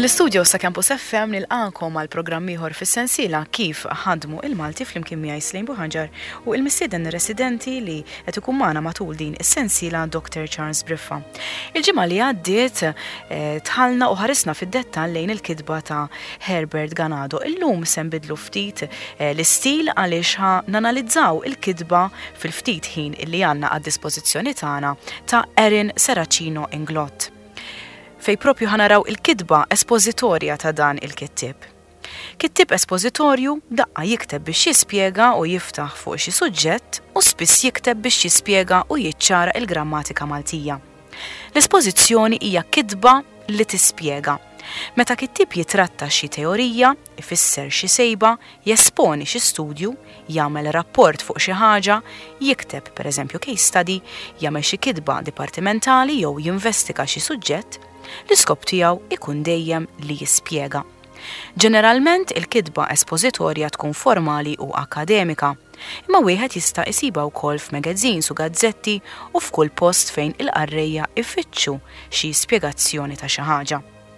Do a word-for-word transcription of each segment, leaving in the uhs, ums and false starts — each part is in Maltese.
Mill-istudio sa Campus F M nilqakom għal programm ieħor fis-sensiela kif ħadmu il-Malti flimkien miegħi Slejn Buħanġar u l-mistieden residenti li qed ikun magħna matul din is-sensiela Doctor Charles Briffa. Il-ġimgħa li għaddiet tħallna u ħarisna fid-dettall lejn il-kitba ta' Herbert Ganado. Illum se nbidlu ftit l-istil għaliex ħa nanalizzaw il-kitba fil-ftit ħin illi għandna għad-dispożizzjoni tagħna ta' Erin Serracino Inglott, fej propju ħanaraw il-kitba espożitorja ta' dan il-kittib. Kittib espożitorju daqqa jikteb biex jispjega u jiftaħ fuq xi suġġett u spiss jikteb biex jispjega u jiċċara il-grammatika Maltija. L-espożizzjoni hija kitba li tispjega. Meta kittib jitratta xi teorija, ifisser xi sejba, jesponi xi studju, jagħmel rapport fuq xi ħaġa, jikteb pereżempju case study, jagħmel xi kitba dipartimentali jew jinvestiga xi suġġett, l-iskop tiegħu ikun dejjem li jispjega. Ġeneralment il-kitba espożitorja tkun formali u akademika, imma wieħed jista' isibha wkoll f'magazzins u gazzetti u f'kull post fejn il-qarrejja ifittxu xi spjegazzjoni ta' xi ħaġa.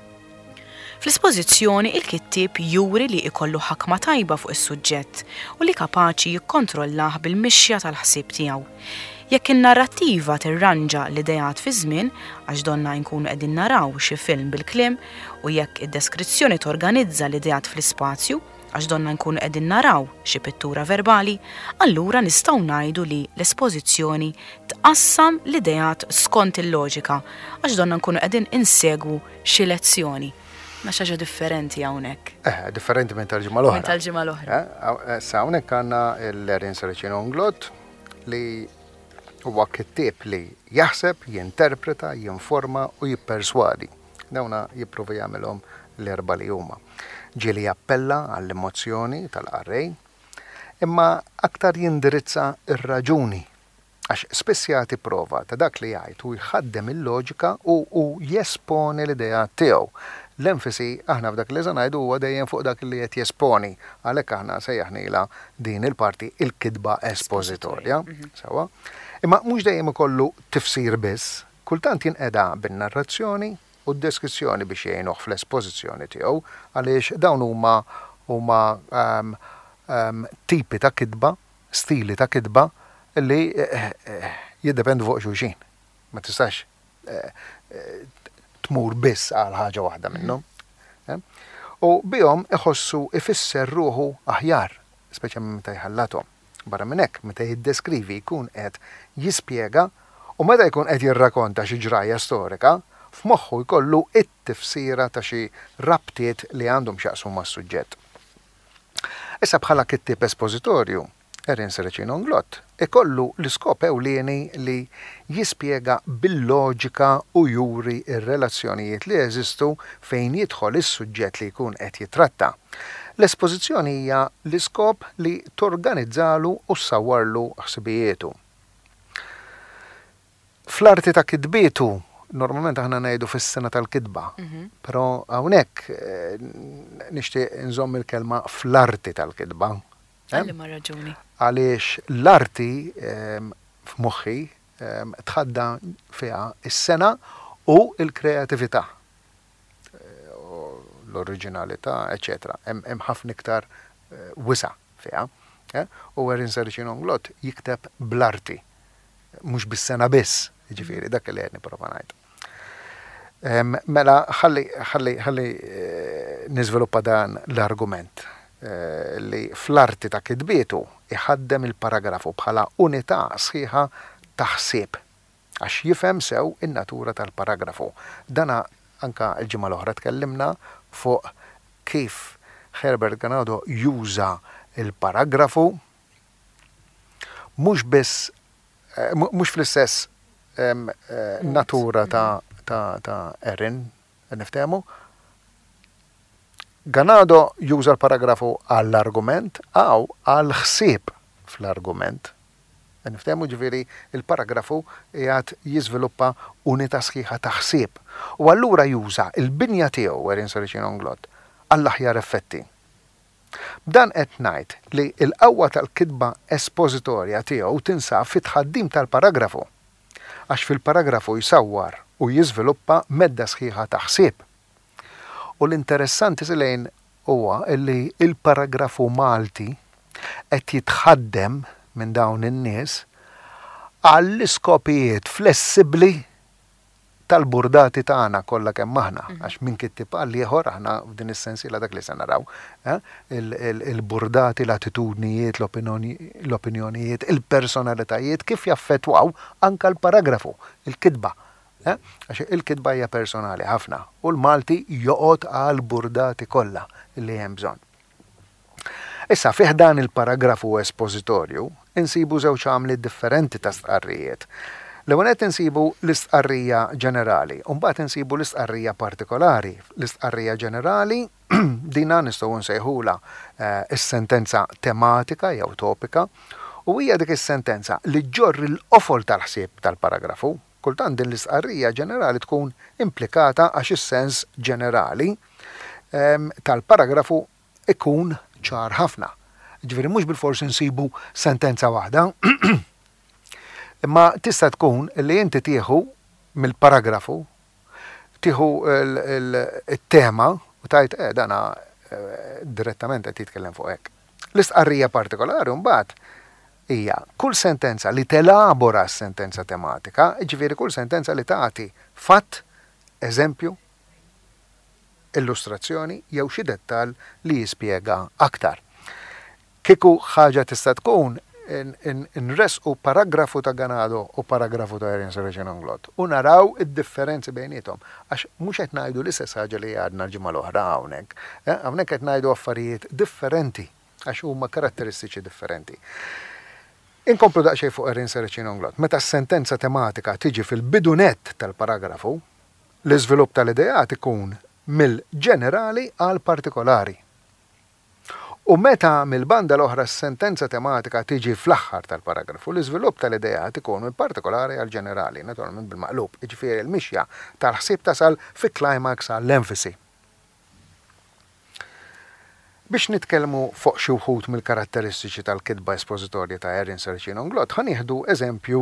Fl-espożizzjoni il-kittib juri li ikollu ħakma tajba fuq is-suġġett u li kapaċi jikkontrollah bil-mixja tal-ħsieb tiegħu. Jekk in-narrattiva tirranġa l-idejat fi żmien għax donna nkunu qegħdin naraw xi film bil-kliem u jekk id-deskrizzjoni torganizza l-idejat fl-ispazju għax donna nkunu qegħdin naraw xi pittura verbali, allura nistgħu ngħidu li l-espożizzjoni tqassam l-idejat skont il-loġika għax donna nkunu qegħdin insegwu xi lezzjoni. Ma xaġa differenti hawnhekk. Eh, differenti minn tal-ġimgħa l-oħra. Minn tal-ġimgħa l-oħra. Eh, sa hawnhekk għandna l-Erin Serracino Inglott li huwa kittib li jaħseb, jinterpreta, jinforma u jipperswadi. Dawna jipprova jagħmelhom l-erba' li huma. Ġieli jappella għall-emozzjoni tal-qarrej, imma aktar jindirizza ir-raġuni għax spiss jagħti prova ta' dak li jgħid u jħaddem il-loġika u, u jesponi l-idea tiegħu. L-enfasi aħna f'dak li ngħidu huwa dejjem fuq dak li qed jesponi, għalhekk aħna sejjaħnilha din il-parti il-kitba espożitorja. Sewa. Imma mhux dejjem ikollu tifsir biss, kultant jinqeda bin-narrazzjoni u d-deskrizzjoni biex jgħinuh fl-espożizzjoni tiegħu għaliex dawn huma huma um, um, tipi ta' kitba, stili ta' kitba li eh, eh, jiddependu fuq xulxin. Ma tistax eh, eh, tmur biss għal ħaġa waħda minnhom. Eh? U bihom iħossu ifisser ruħu aħjar, speċjalment meta jħallathom. Barra minn hekk meta jiddeskrivi jkun qed jispjega u meta jkun qed jirrakkonta xi ġrajja storika, f'moħħu jkollu it-tifsira ta' xi rabtiet li għandhom x'jaqsmu mas-suġġett. Issa bħala kittib espożitorju, Erin Serracino Inglott ikollu l-iskop ewlieni li jispjega bil-loġika u juri ir-relazzjonijiet li jeżistu fejn jidħol is-suġġett li jkun qed jitratta. L-espożizzjoni hija l-iskop li torganizzalu u ssawwarlu ħsibijietu. Fl-arti ta' kitbietu, normalment aħna ngħidu fis-sena tal-kitba, mm-hmm. però hawnhekk eh, nixtieq nżomm il-kelma fl-arti tal-kitba. Għalli ma raġuni. Għaliex l-arti eh, f'moħħi eh, tħadda fiha is-sena u l-kreatività. L-oriġinalità, eccetera. Hemm ħafna iktar uh, wisa fiha. Eh? U Erin Serracino Inglott jikteb bl-arti, mhux bis-sena biss, jiġifieri dak li qed nipprova ngħid. Um, mela ħalli ħalli ħalli uh, niżviluppa dan l-argument uh, li fl-arti ta' kitbietu iħaddem il-paragrafu bħala unità sħiħa ta' ħsieb għax jifhem sew in-natura tal-paragrafu. Dana anka l-ġimgħa l-oħra tkellimna fuq kif Herbert Ganado juża il-paragrafu mhux biss mhux fl-istess um, uh, natura ta' ta' ta' Erin, niftehmu. Ganado juża l-paragrafu għall-argument aw għall-ħsieb fl-argument. Niftehmu ġifieri il-paragrafu qiegħed jiżviluppa unità sħiħa ta' ħsieb. U allura juża il-binja tiegħu Erin Serracino Inglott għall-aħjar effetti. B'dan qed ngħid li l-qawwa tal-kitba espożitorja tiegħu tinsab fit-tħaddim tal-paragrafu għax fil-paragrafu jsawwar u jiżviluppa medda sħiħa ta' ħsieb. U l-interessanti silejn huwa li il-paragrafu Malti qed jitħaddem minn dawn in-nies għall-iskopijiet flessibbli tal-burdati tagħna kollha kemm aħna, għax minn kittib għal ieħor aħna f'din is-sensiela dak li se naraw, il-burdati, l-attitudnijiet, l-opinjonijiet, il-personalitajiet kif jaffettwaw anke l-paragrafu, il-kitba. Għax il-kitba hija personali ħafna u l-Malti joqgħod għal burdati kollha li hemm bżonn. Issa fih dan il-paragrafu espositorju insibu żewġ għamli differenti ta' stqarrijiet. L-ewwel qed insibu l-istqarrija ġenerali, u mbagħad insibu l-istqarrija partikolari. L-istqarrija ġenerali dina nistgħu nsejħula is-sentenza tematika jew topika, u hija dik is-sentenza li ġorri l-qofol tal-ħsieb tal-paragrafu. Kultant din l-istqarrija ġenerali tkun implikata għax is-sens ġenerali tal-paragrafu ikun ċar ħafna. Ġifieri mhux bil-forsi nsibu sentenza waħda, imma tista' tkun li inti tieħu mill-paragrafu, tieħu il-tema u tajt eh dana direttament qed jitkellem fuq hekk. L-istqarrija partikolari mbagħad hija kull sentenza li telabora s-sentenza tematika, ġifieri kull sentenza li tagħti fatt, eżempju, illustrazzjoni jew xi dettall li jispjega aktar. Kieku ħaġa tista' tkun nresqu paragrafu ta' Ganado u paragrafu ta' Erin Saraċin Onglot u naraw id-differenzi bejnietom. Għax mhux qed ngħidu l-istess ħaġa li għadna l-ġimgħa l-oħra hawnhekk. Hawnhekk qed ngħidu affarijiet differenti għax huma karatteristiċi differenti. Inkomplu daqsxejn fuq Erin Saraċin Onglot. Meta s-sentenza tematika tiġi fil-bidunet tal-paragrafu, l-iżvilupp tal-idejat ikun mill-ġenerali għal partikolari. U meta mill-banda l-oħra s-sentenza tematika tiġi fl-aħħar tal-paragrafu, l-iżvilupp tal-idejat ikun mill-partikolari għal ġenerali, naturalment bil-maqlub, jiġifieri l-mixja tal-ħsieb tasal fi climax għall-enfasi. Biex nitkellmu fuq xi wħud mill-karatteristiċi tal-kitba espożitorja ta' Erin Saraċin Onglot, ħanieħdu eżempju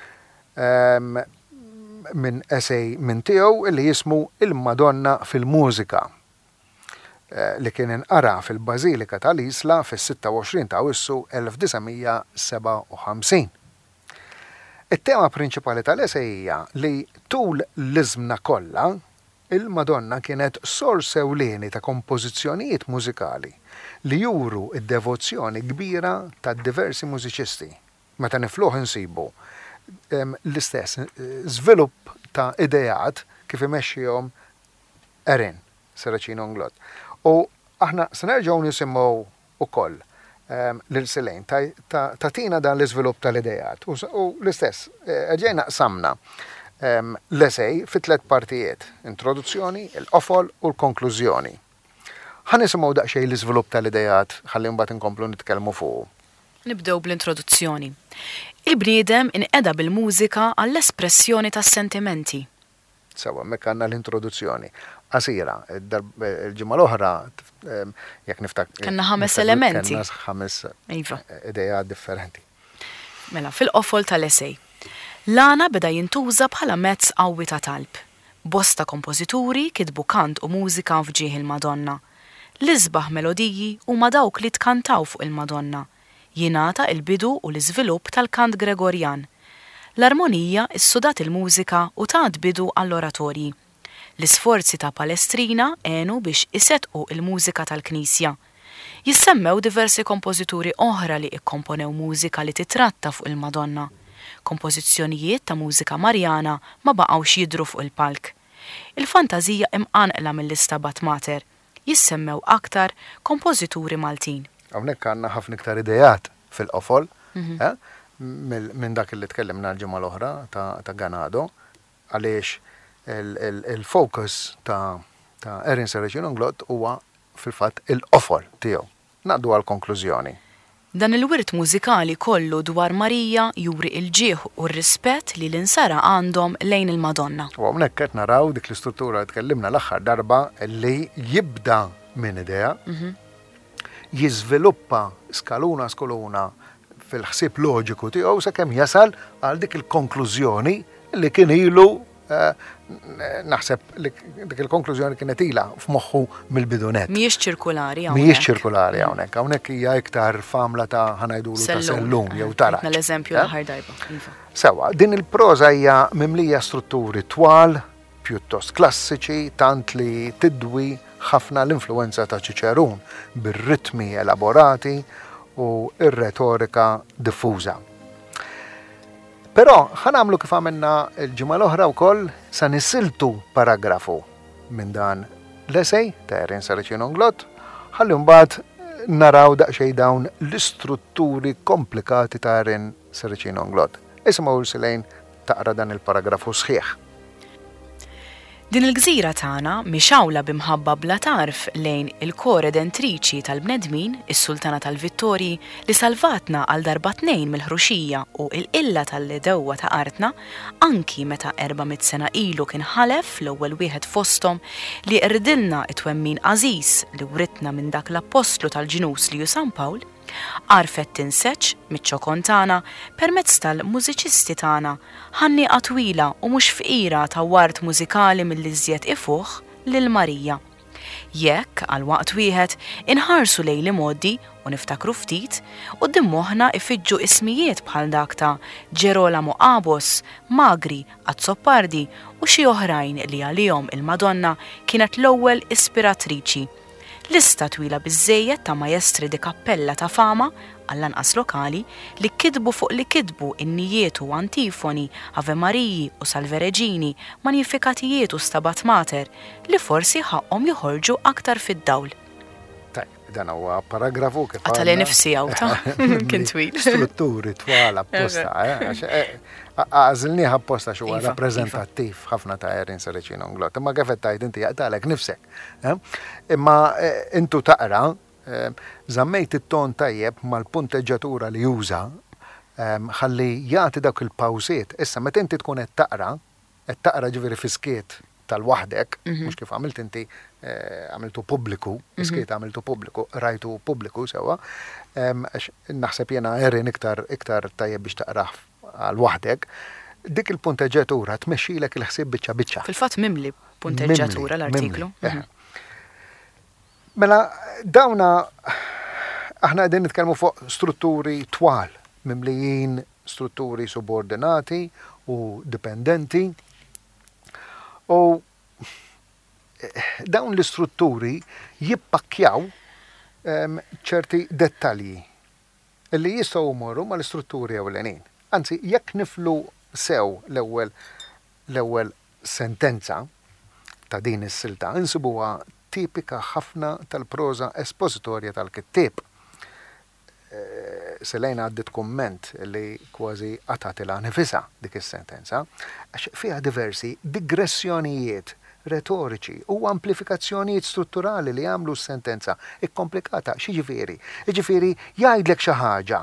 minn essej minn tiegħu li jismu Il-Madonna fil-mużika, li kien inqara fil-Bażilika tal-Isla fis-sitta u għoxrin ta' Awwissu elf tisa' seba' u ħamsin. It-tema prinċipali tal-essej hija li tul l-iżmna kollha il-Madonna kienet sors ewlieni ta' kompożizzjonijiet mużikali li juru id-devozzjoni kbira ta' diversi mużiċisti. Meta nifluh insibu l-istess żvilupp ta' idejat kif imexxihom Erin Saraċin Onglot. U aħna se nerġgħu nisimgħu ukoll lil-silejn tatina dan l-iżvilupp tal-idejat. U l-istess, ġejna qsamna l-essej fi tliet partijiet, introduzzjoni, il-qofol u l-konklużjoni. Ħa nisimgħu daqsxejn l-iżvilupp tal-idejat ħalli mbagħad inkomplu nitkellmu fuq. Nibdew bl-introduzzjoni. Il-bniedem inqeda bil-mużika għall-espressjoni tas-sentimenti. Sewa, mek għandna l-introduzzjoni. Qasira, il-ġimgħa l-oħra jekk niftak. Kanna ħames elementi. Kanna ħames idejat differenti. Mela, fil-qofol tal-essej. L-għana beda jintuża bħala mezz qawwi ta' talb. Bosta kompożituri kitbu kant u mużika fġieħ il-Madonna. L-isbaħ melodiji huma dawk li tkantaw fuq il-Madonna. Jingħata il-bidu u l-iżvilupp tal-kant Gregorjan. L-armonija issudat il-mużika u tat bidu għall-oratorji. L-isforzi ta' Palestrina għenu biex isetqu il-mużika tal-Knisja. Jissemmew diversi kompożituri oħra li ikkomponew mużika li titratta fuq il-Madonna. Kompożizzjonijiet ta' mużika Marjana ma baqgħux jidhru fuq il-palk. Il-fantażija imqanqla mill-Stabat Mater. Jissemmew aktar kompożituri Maltin. Hawnhekk għandna ħafna iktar idejat fil-qofol, minn dak li tkellimna l-ġimgħa l-oħra ta' Ganado, għaliex il-focus ta' Erin Saraċin Onglot huwa fil-fatt il-qofol tiegħu. Naqdu għall-konklużjoni. Dan il-wirt mużikali kollu dwar Marija juri il-ġieħ u r-rispett li l-insara għandhom lejn il-Madonna. U hawnhekk qed naraw dik l-istruttura li tkellimna l-aħħar darba li jibda minn idea, jiżviluppa skaluna skaluna fil-ħsieb loġiku tiegħu sakemm jasal għal dik il-konklużjoni li kien ilu naħseb dik il-konklużjoni kienet ilha f'moħħu mill-bidunet. Mhijiex ċirkulari hawnhekk. Mhijiex ċirkulari hawnhekk. Hawnhekk hija iktar famla ta' ħanajdulu ta' sellum jew tara. L-eżempju l-aħħar darba. Sewa, din il-proża hija mimlija strutturi twal, pjuttost klassiċi, tant li tidwi ħafna l-influenza ta' Cicerun bir-ritmi elaborati u ir-retorika diffuża. Però ħanamlu kif għamilna l-ġimgħa l-oħra wkoll sa nisiltu paragrafu minn dan l-essej ta' Erin Saracino-Nglot, ħalli mbagħad naraw daqsxejn dawn l-istrutturi komplikati ta' Erin Saracino-Nglot. Isimgħu Silejn taqra dan il-paragrafu sħiħ. Din il-gżira tagħna mixawla bimħabba bla tarf lejn il-koredentriċi tal-bnedmin, is-Sultana tal-Vittorji, li salvatna għal darba tnejn mill-ħruxija u l-illa tal-dewwa ta' artna, anki meta erba'miet sena ilu kien ħalef l-ewwel wieħed fosthom li irdilna it-twemmin Aziz li writna minn dak l-Apostlu tal-Ġinus li ju San Pawl, għarfet tinseċ miċ-ċokon tagħna permezz tal-mużiċisti tagħna, ħannieqa twila u mhux fqira ta' wart mużikali mill-iżjed ifuħ lil Marija. Jekk għal waqt wieħed inħarsu lejn li modi u niftakru ftit u dimmoħna ifiġġu ismijiet bħal dak ta' Ġerolamo Abos, Magri, Azzoppardi u xi oħrajn li għalihom il-Madonna kienet l-ewwel ispiratriċi. Lista twila biżżejjed ta' maestri di kappella ta' fama għall-anqas lokali li kitbu fuq li kitbu innijiet u antifoni, Ave Mariji u Salvereġini, Magnifikatijiet u Stabat Mater li forsi ħaqhom joħorġu aktar fid-dawl. Tajb, dan huwa paragrafu kif Għatali nifsi għawta, kien twil. Strutturi twal apposta, għażilnieh apposta xi huwa rappreżentattiv ħafna ta' Erin Saracino-Nglot. Imma kif qed tgħid inti jaqtalek nifsek. Imma intu taqra żammejt it-ton tajjeb mal-punteġġatura li juża ħalli jagħti dawk il-pawżiet. Issa meta inti tkun qed taqra, qed taqra ġifieri fi skiet tal-waħdek, mhux kif għamilt inti għamiltu pubbliku, skiet għamiltu pubbliku, rajtu pubbliku sewwa, naħseb jiena Erin iktar iktar tajjeb biex taqrah għal waħdek, dik il-punteġġatura tmexxilek il-ħsieb biċċa biċċa. Fil-fatt mimli punteġġatura l-artiklu. Mela dawna aħna qegħdin nitkellmu fuq strutturi twal, mimlijin strutturi subordinati u dipendenti. U dawn l-istrutturi jippakkjaw ċerti dettalji li jistgħu jmorru mal-istrutturi ewlenin. Anzi, jekk niflu sew l-ewwel l-ewwel sentenza ta' din is-silta insibuha tipika ħafna tal-proża espositorja tal-kittieb. Selejna għaddit kumment li kważi għatatilha nifisha dik is-sentenza għax fiha diversi digressjonijiet retoriċi u amplifikazzjonijiet strutturali li għamlu s-sentenza ikkomplikata. Xi ġifieri? Jiġifieri jgħidlek xi ħaġa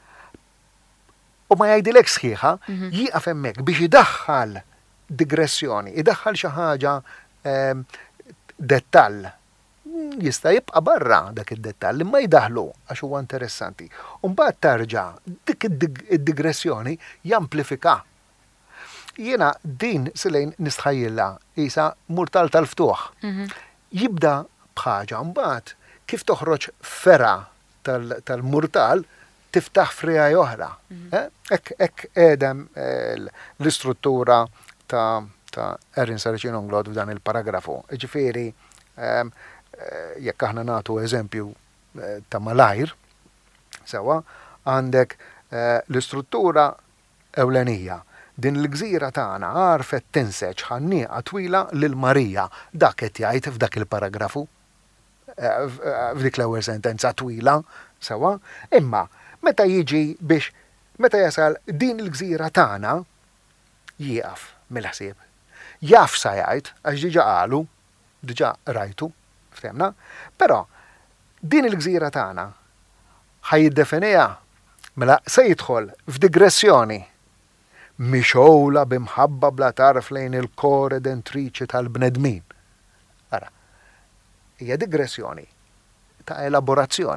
u ma jgħidilek sħiħa, jieqaf hemmhekk biex idaħħal digressjoni, idaħħal xi ħaġa dettall. Jista' jibqa' barra dak id-dettall imma jdaħlu għax huwa interessanti. U mbagħad tarġa' dik id-digressjoni jamplifika. Jiena din silejn nistħajjilha isa murtal tal-ftuħ. Jibda bħaġa mbagħad kif toħroġ fera tal-murtal tiftaħ frija oħra. Hekk edem l-istruttura ta' Erin Saracino-Nglot f'dan il-paragrafu. Ġifieri jekk aħna nagħtu eżempju ta' malajr, sewa għandek l-istruttura ewlenija. Din l-gżira tagħna għarfet tinseċ ħannieqa twila lil Marija. Dak qed jgħid f'dak il-paragrafu. F'dik l-ewwel sentenza twila, sewa, imma meta jiġi biex meta jasal din il-gżira tagħna jieqaf mill-ħsieb. Jaf sa jgħid għax diġà qalu, diġà rajtu, ftemna, però din il-gżira tagħna ħajiddefinija mela se jidħol f'digressjoni mixowla bimħabba bla tarf lejn il-koredentriċi tal-bnedmin. Ara, hija digressjoni ta' elaborazzjoni.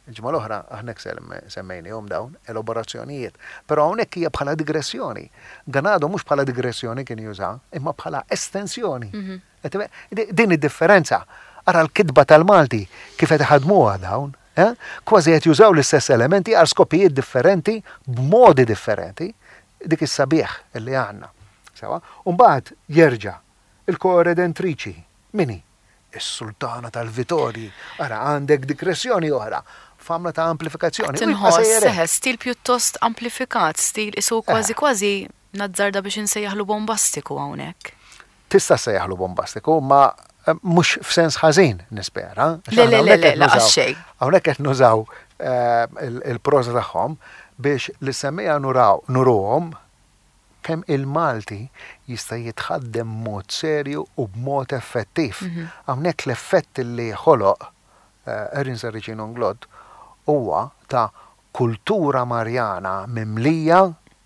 ġimgħa l-oħra aħnek semmejnihom dawn elaborazzjonijiet. Però hawnhekk hija bħala digressjoni. Ganado mhux bħala digressjoni kien juża, imma bħala estensjoni. Din id-differenza. Ara l-kidba tal-Malti kif qed iħadmuha dawn, kważi qed jużaw l-istess elementi għal skopijiet differenti, b'modi differenti, dik is-sabiħ li għandna. Sewa? U mbagħad jerġa' il-koredentriċi. Mini? Is-sultana tal-Vitorji. Ara għandek digressjoni oħra. Famla ta' amplifikazzjoni. Tinħoss seħe stil pjuttost amplifikat, stil isu kważi kważi nazzarda biex insejjaħlu bombastiku hawnhekk. Tista' sejjaħlu bombastiku, ma mhux f'sens ħażin nispera. Le le le le laqas xejn. Hawnhekk qed nużaw il-proża tagħhom biex li semmejja nuraw nuruhom kemm il-Malti jista' jitħaddem mod serju u b'mod effettiv. Hawnhekk l-effett li ħoloq Erin Saracino Nglot huwa ta' kultura Marjana mimlija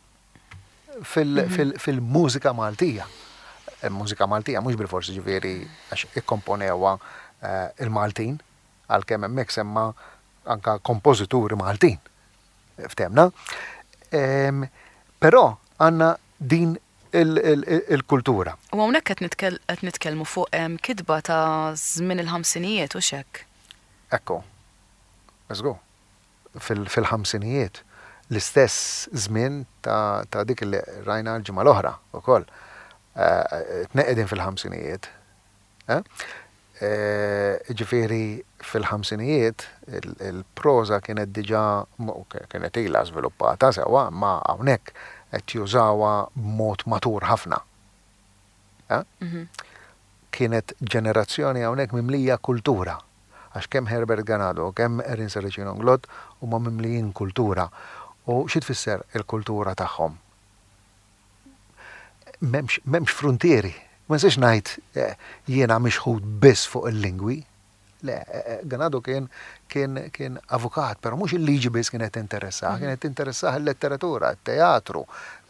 fil-mużika Maltija. Il-mużika Maltija mhux bil-forsi ġifieri għax ikkomponewha il-Maltin għalkemm hemmhekk semma anka kompożituri Maltin. Ftemna? Però għandna din il-kultura. U hawnhekk qed nitkellmu fuq kidba ta' żmien il-ħamsinijiet u x'hekk. Ekku. Eżgu. Fil-ħamsinijiet l-istess żmien ta' dik li rajna l-ġimgħa l-oħra wkoll. Tneqedin fil-ħamsinijiet. Ġifieri fil-ħamsinijiet il-proża kienet diġà kienet ilha żviluppata sewwa ma hawnhekk qed jużawha b'mod matur ħafna. Kienet ġenerazzjoni hawnhekk mimlija kultura. Għax kemm Herbert Ganado, kemm Erin Saracino Nglot huma mimlijin kultura. U xi tfisser il-kultura tagħhom? M'hemmx frontieri. Ma nistax ngħid jiena mixħud biss fuq il-lingwi. Le, Ganado kien kien kien avukat, però mhux il-liġi biss kienet interessah, kienet interessah il-letteratura, il-teatru,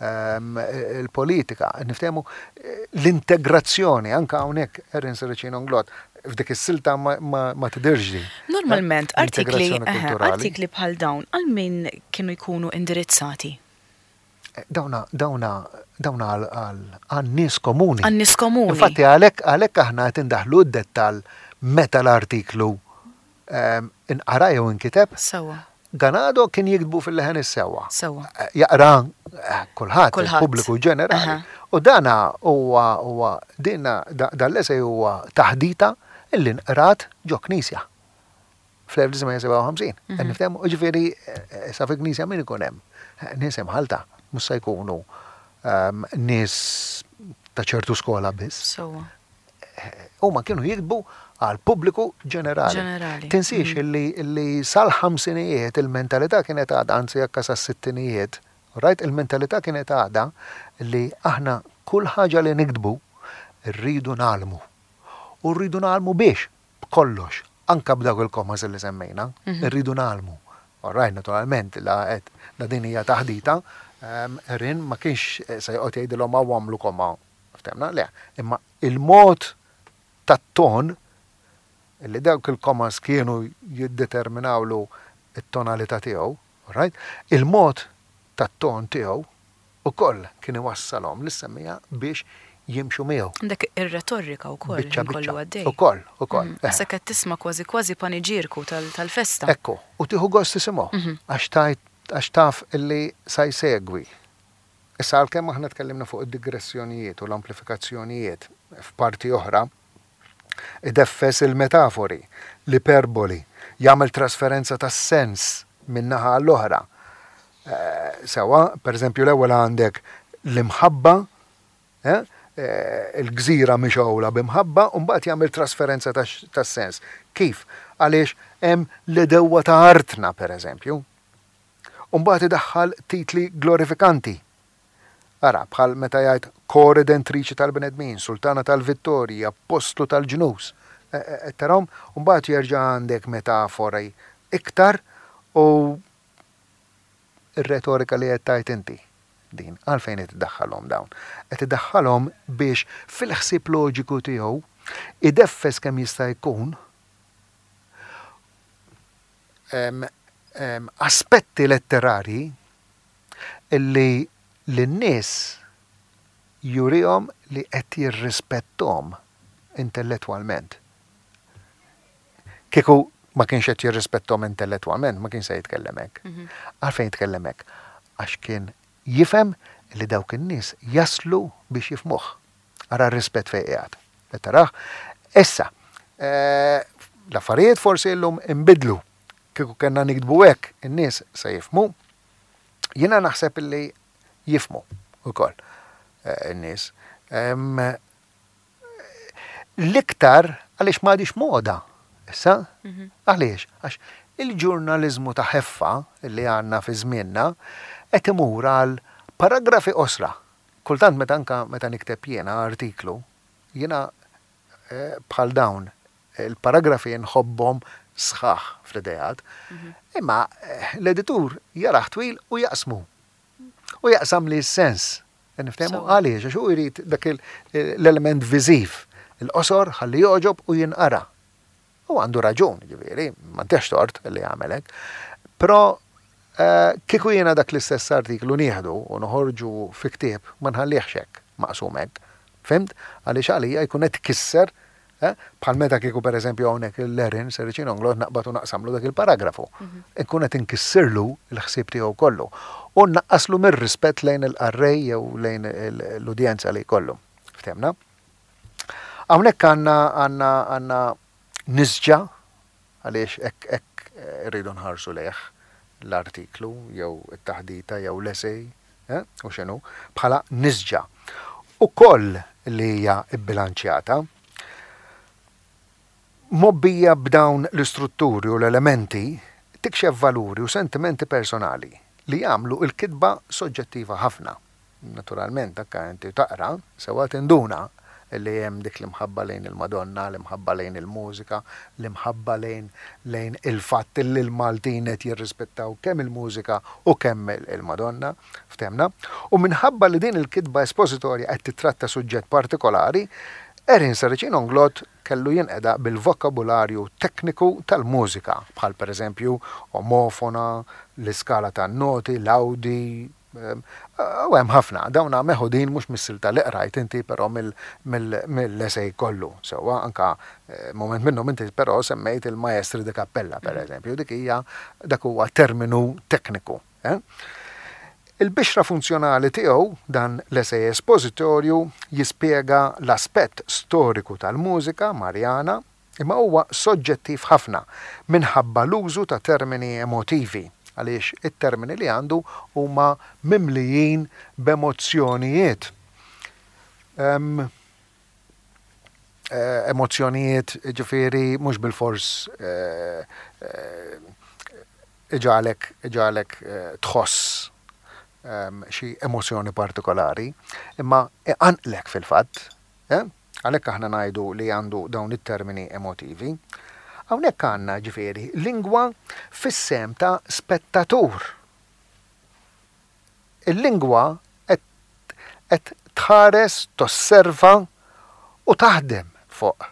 il-politika, niftehmu l-integrazzjoni anke hawnhekk Erin Saracino Nglot f'dik is-silta ma tidirx di. Normalment artikli artikli bħal dawn għal min kienu jkunu indirizzati. Dawna dawna dawna għal nies komuni. Għan nies komuni. Infatti għalhekk għalhekk aħna qed indaħlu d-dettall meta l-artiklu inqara jew inkiteb. Sewwa. Ganado kien jiktbu fil-leħen is-sewwa. Sewwa. Jaqra kulħadd il-pubbliku ġenerali. U dana huwa huwa dinna dal-esej huwa taħdita illi nqrat ġo Knisja fl-elf tisa seba' u ħamsin. Niftehmu ġifieri sa fil-Knisja min ikun hemm. Nies hemm ħalta, mhux se jkunu nies ta' ċertu skola biss. Sewwa. Huma kienu jiktbu għal pubbliku ġenerali. Tinsiex illi sal-ħamsinijiet il-mentalità kienet għadha, anzi jekk sas-sittinijiet, rajt il-mentalità kienet għadha li aħna kull ħaġa li nikdbu rridu nagħlmu. U rridu nagħlmu biex b'kollox, anke b'dawk il-komas li semmejna, rridu nagħlmu. Rajt naturalment la din hija taħdita, Erin ma kienx se joqgħod jgħidilhom hawn għamlu koma. Ftemna le, imma il-mod tat-ton illi dawk il-komas kienu jiddeterminawlu it-tonalità tiegħu, right? Il-mod tat-ton tiegħu ukoll kien iwassalhom l-semmija biex jimxu miegħu. Dak ir-retorika wkoll kollu għaddej. Ukoll, ukoll. Issa qed tisma' kważi kważi paniġirku tal-festa. Ekku, u tieħu gost tisimgħu għax tajt għax taf illi sa jsegwi. Issa għalkemm aħna tkellimna fuq id-digressjonijiet u l-amplifikazzjonijiet f'parti oħra, ideffes il-metafori, l-iperboli, jagħmel trasferenza tas-sens minn naħa l-oħra. Sewa, pereżempju l-ewwel għandek l-imħabba, il-gżira mixowla b'imħabba, u mbagħad jagħmel trasferenza tas-sens. Kif? Għaliex hemm l-edewwa ta' artna, pereżempju. U mbagħad idaħħal titli glorifikanti. Ara, bħal meta jgħid koredentriċi tal-bnedmin, sultana tal-Vittorji, apostlu tal-ġnus. Tarom, u mbagħad jerġa' għandek metafori iktar u ir-retorika li qed tajt inti. Din, għalfejn qed iddaħħalhom dawn. Qed iddaħħalhom biex fil-ħsieb loġiku tiegħu ideffes kemm jista' jkun um, aspetti letterari illi l-nies jurihom li qed jirrispettom intellettwalment. Kieku ma kienx qed jirrispettom intellettwalment, ma kien se jitkellem hekk. Għalfejn jitkellem hekk? Għax kien jifhem li dawk in-nies jaslu biex jifmuh. Ara r-rispett fejn qiegħed. Qed taraħ? Issa, l-affarijiet forsi llum inbidlu. Kieku kellna nikdbu hekk, in-nies se jifmu. Jiena naħseb li jifmu ukoll in-nies. L-iktar għaliex m'għadix moda. Issa, għaliex? Għax il-ġurnaliżmu ta' ħeffa li għandna fi żmienna qed imur għal paragrafi osra. Kultant meta anka meta nikteb jiena artiklu, jiena bħal dawn il-paragrafi nħobbhom sħaħ fl-idejat, imma l-editur jaraħ twil u jaqsmu. U jaqsam li s-sens. Niftehmu għaliex, għax u jrid dak l-element viżiv. Il-qosor ħalli joġob u jinqara. U għandu raġun, ġifieri, ma ntex tort li għamelek. Però kieku jiena dak l-istess artiklu nieħdu u noħorġu fi ktieb ma nħallihx hekk maqsum hekk. Fimt? Għaliex għalija jkun qed kisser bħal meta kieku pereżempju hawnhekk il-Lerin Sericino Nglot naqbad u naqsamlu dak il-paragrafu. Ikun qed inkissirlu l-ħsieb tiegħu kollu u naqqaslu mir-rispett lejn il-qarrej jew lejn l-udjenza li jkollu. Ftemna? Hawnhekk għandna għandna għandna nisġa għaliex hekk hekk irridu nħarsu lejh l-artiklu jew it-taħdita jew l-essej u x'inhu bħala nisġa. Ukoll li hija bbilanċjata mobbija b'dawn l-istrutturi u l-elementi tikxef valuri u sentimenti personali li jagħmlu il-kitba soġġettiva ħafna. Naturalment, dakka inti taqra, sewa tinduna li hemm dik l-imħabba lejn il-Madonna, l-imħabba lejn il-mużika, l-imħabba lejn lejn il-fatt li l-Maltin qed jirrispettaw kemm il-mużika u kemm il-Madonna, ftemna, u minħabba li din il-kitba espositorja qed titratta suġġett partikolari, Erin Sericino Nglot kellu jinqeda bil-vokabularju tekniku tal-mużika, bħal pereżempju omofona, l-iskala tan-noti, l-audi, u hemm ħafna, dawna meħudin mhux mis-silta li qrajt inti però mill-essej kollu. Sewwa anka moment minnhom inti però semmejt il-maestri di kappella pereżempju, dik hija dak huwa terminu tekniku. Il-bixra funzjonali tiegħu dan l-essej espositorju jispjega l-aspett storiku tal-mużika Marjana imma huwa soġġettiv ħafna minħabba l-użu ta' termini emotivi għaliex it-termini li għandu huma mimlijin b'emozzjonijiet. Um, uh, emozzjonijiet ġifieri mhux bil-fors uh, uh, iġalek iġalek uh, tħoss um, xi emozzjoni partikolari, imma iqanqlek fil-fatt, eh? Għalhekk aħna ngħidu li għandu dawn it-termini emotivi. Hawnhekk għandna ġifieri lingwa fis-sem ta' spettatur. Il-lingwa qed tħares, tosserva u taħdem fuq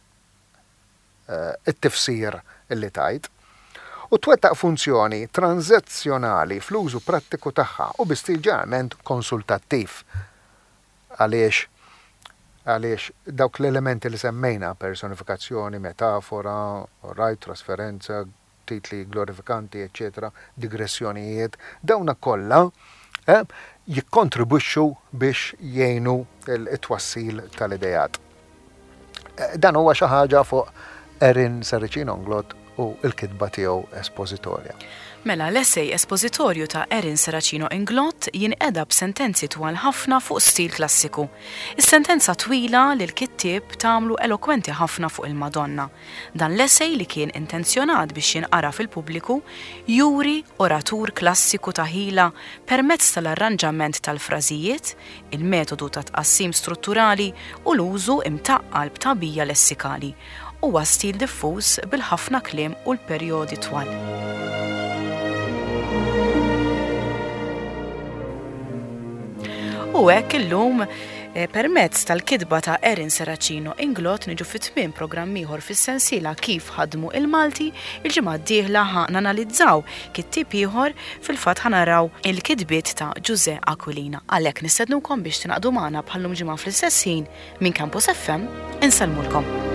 it-tifsir illi tajt u twettaq funzjoni tranzazzjonali fl-użu prattiku tagħha u bi stil ġeneralment konsultattiv. Għaliex għaliex dawk l-elementi li semmejna, personifikazzjoni, metafora, orajt, trasferenza, titli glorifikanti, eccetera, digressjonijiet, dawna kollha eh, jikkontribwixxu biex jgħinu it-twassil tal-idejat. Dan huwa xi ħaġa fuq Erin Sericino Nglot u l-kitba tiegħu espositorja. Mela l-essej espositorju ta' Erin Sericino Nglot jinqeda b'sentenzi twal ħafna fuq stil klassiku. Is-sentenza twila li l-kittieb tagħmlu elokwenti ħafna fuq il-Madonna. Dan l-essej li kien intenzjonat biex jinqara fil-pubbliku juri oratur klassiku ta' ħila permezz tal-arranġament tal-frażijiet, il-metodu ta' tqassim strutturali u l-użu imtaqqal b'tabija lessikali. Huwa stil diffuż bil-ħafna kliem u l-perjodi twal. U hekk illum Permezz tal-kidba ta' Erin Serracino Inglot niġu fit-tmiem programm ieħor fis-sensiela kif ħadmu il-Malti, il-ġimgħa d-dieħla ħa nanalizzaw kittib ieħor fil-fatt ħanaraw il-kidbiet ta' Giuseppe Aquilina. Għalhekk nistednukom biex tinaqdu magħna bħallum ġimgħa fl-istess ħin minn Campus F M, insellmulkom.